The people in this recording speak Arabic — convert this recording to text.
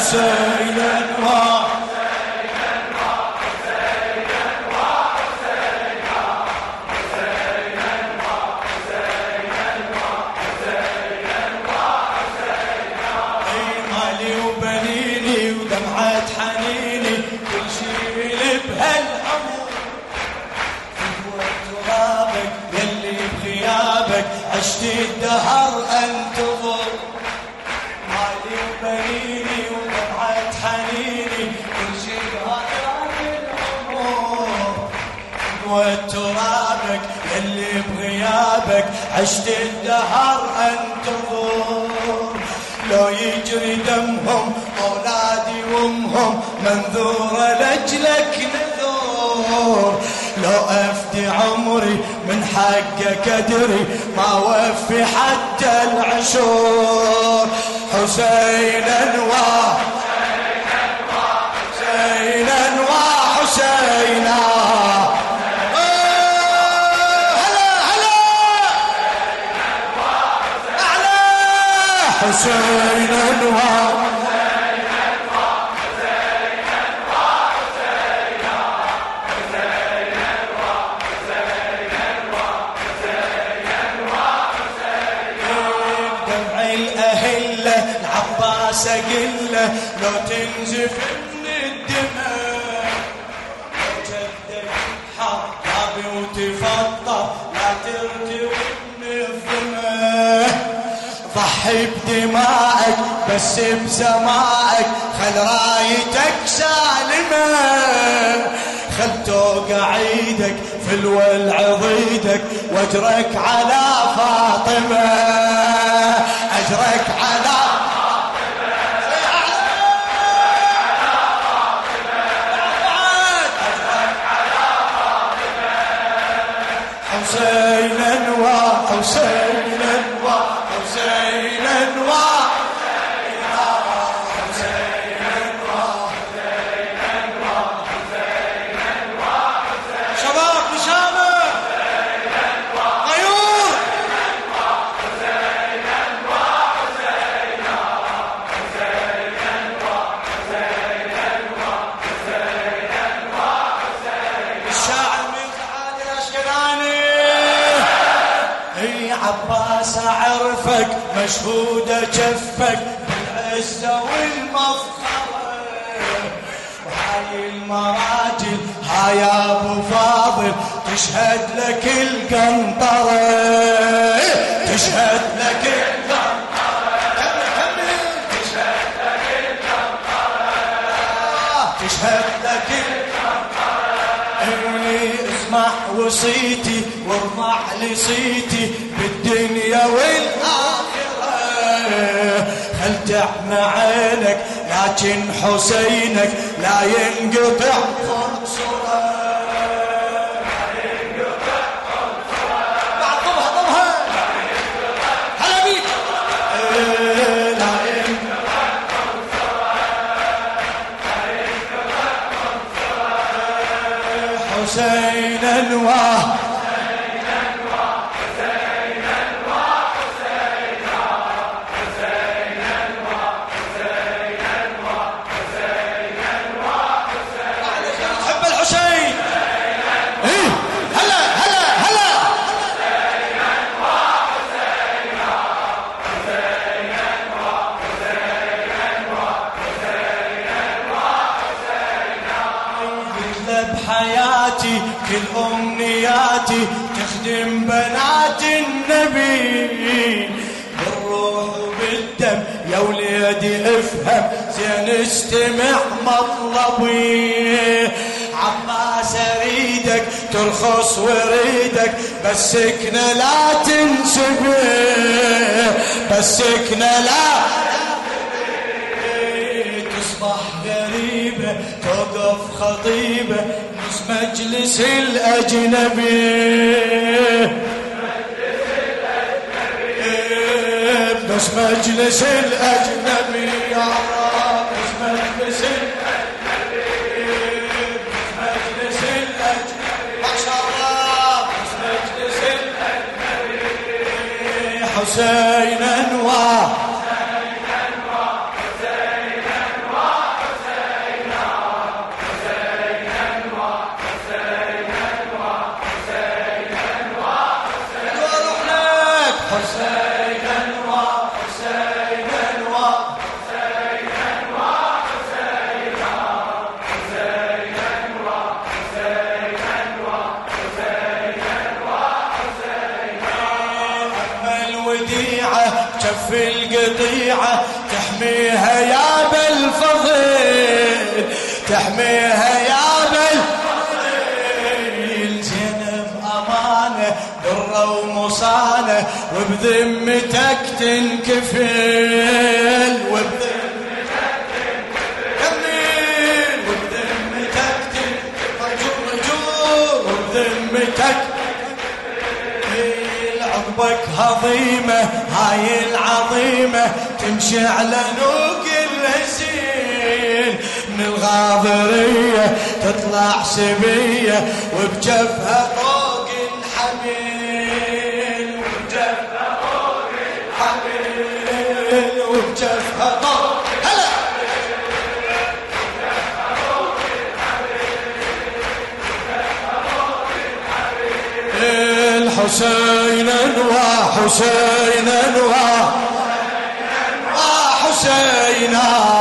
عشت الدهر انتظر مالي وبنيني ودمعة حنيني كل شي بهذا العمر وترابك يلي بغيابك عشت الدهر انتظر لو يجري دمهم اولادي وامهم منذوره لاجلك نذور لو أفدي عمري من حقك أدري ما وفي حتى العشور حسينا وحسينا وحسينا هلا هلا أعلى حسينا العباس أقله لو تنزف من الدماء لو جدك حرابي وتفضل لا ترتوي من الظماء ضحي بدمائك بس بسمائك خل رايتك سالمة خل توقع ايدك في الولع ضيدك واجرك على فاطمة اجرك على حسينا وحسينا وحسينا شباب بشامة غيور الشاعر من سعاد الأشكناني عباس أعرفك مشهودة جفك بالعزة والمفخرة وهاي المراجل هاي أبو فاضل تشهد لك القنطرة تشهد لك القنطرة تشهد لك القنطرة تشهد لك اسمع وصيتي وارضع لصيتي بالدنيا والآخرة خل تعمى عينك لكن حسينك لا ينقطع خنصره لا ينقطع خنصره بعد ضمها هلا بيك لا ينقطع خنصره لا ينقطع خنصره حسينا بحياتي كل أمنياتي تخدم بنات النبي بالروح وبالدم يا وليدي افهم زين استمع مطلبي عباس اريدك ترخص وريدك بسكنا لا تنسبه بسكنا لا تصبح غريبة توقف خطيبة بس مجلس الأجنبي بس مجلس الأجنبي يا رب بس مجلس الأجنبي بس مجلس الأجنبي ما شاء الله بس مجلس الأجنبي حسينا كف القطيعة تحميها يا بالفضل، تحميها يا بالفضل. زينب أمانة درة ومصانة وبذمتك تنكفل، وبذمتك تنكفل، وبذمتك تنكفل، رجور وبذمتك. عقبك هضيمة هاي العظيمة تمشي على نوق الهزيل، من الغاضرية تطلع سبية وبجفها طوق الحميل، وبجفها طوق الحميل، وبجفها طوق هلا الحسين وحسين وحسين